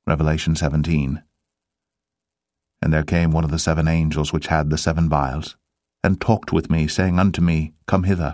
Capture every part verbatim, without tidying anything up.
Revelation seventeen. And there came one of the seven angels which had the seven vials, and talked with me, saying unto me, Come hither.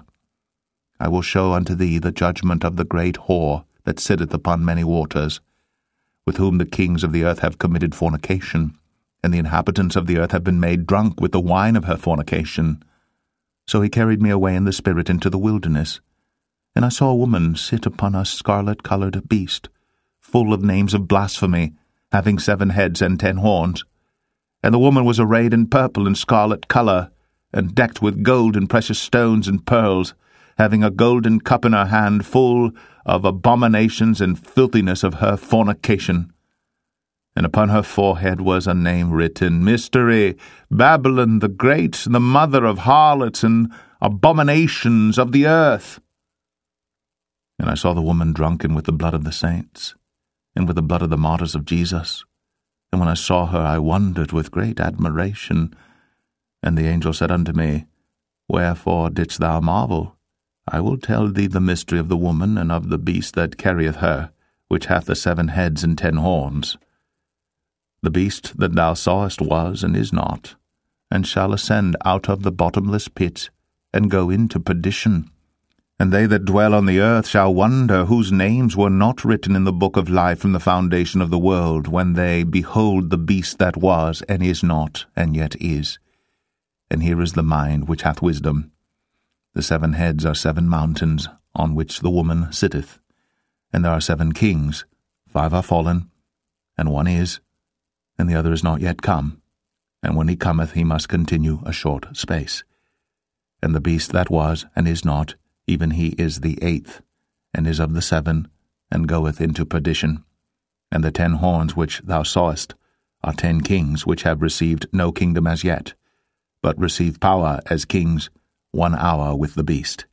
I will show unto thee the judgment of the great whore that sitteth upon many waters, with whom the kings of the earth have committed fornication, and the inhabitants of the earth have been made drunk with the wine of her fornication. So he carried me away in the spirit into the wilderness, and I saw a woman sit upon a scarlet-coloured beast, full of names of blasphemy, having seven heads and ten horns. And the woman was arrayed in purple and scarlet colour, and decked with gold and precious stones and pearls, having a golden cup in her hand full of abominations and filthiness of her fornication. And upon her forehead was a name written, Mystery, Babylon the Great, the mother of harlots and abominations of the earth. And I saw the woman drunken with the blood of the saints, and with the blood of the martyrs of Jesus. And when I saw her, I wondered with great admiration. And the angel said unto me, Wherefore didst thou marvel? I will tell thee the mystery of the woman and of the beast that carrieth her, which hath the seven heads and ten horns. The beast that thou sawest was and is not, and shall ascend out of the bottomless pit, and go into perdition. And they that dwell on the earth shall wonder whose names were not written in the book of life from the foundation of the world, when they behold the beast that was, and is not, and yet is. And here is the mind which hath wisdom. The seven heads are seven mountains, on which the woman sitteth. And there are seven kings, five are fallen, and one is, and the other is not yet come. And when he cometh, he must continue a short space. And the beast that was, and is not, even he is the eighth, and is of the seven, and goeth into perdition. And the ten horns which thou sawest are ten kings, which have received no kingdom as yet, but receive power as kings one hour with the beast.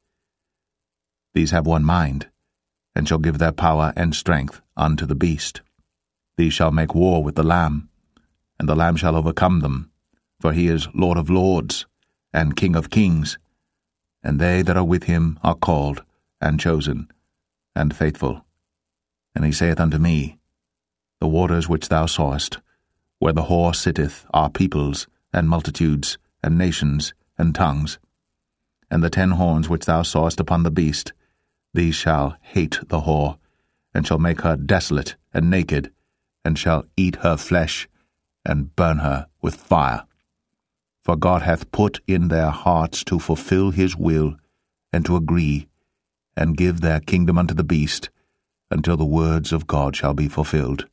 These have one mind, and shall give their power and strength unto the beast. These shall make war with the Lamb, and the Lamb shall overcome them, for he is Lord of lords, and King of kings, and they that are with him are called, and chosen, and faithful. And he saith unto me, The waters which thou sawest, where the whore sitteth, are peoples, and multitudes, and nations, and tongues. And the ten horns which thou sawest upon the beast, these shall hate the whore, and shall make her desolate and naked, and shall eat her flesh, and burn her with fire. For God hath put in their hearts to fulfill his will, and to agree, and give their kingdom unto the beast, until the words of God shall be fulfilled.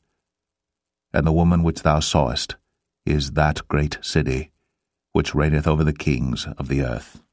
And the woman which thou sawest is that great city, which reigneth over the kings of the earth.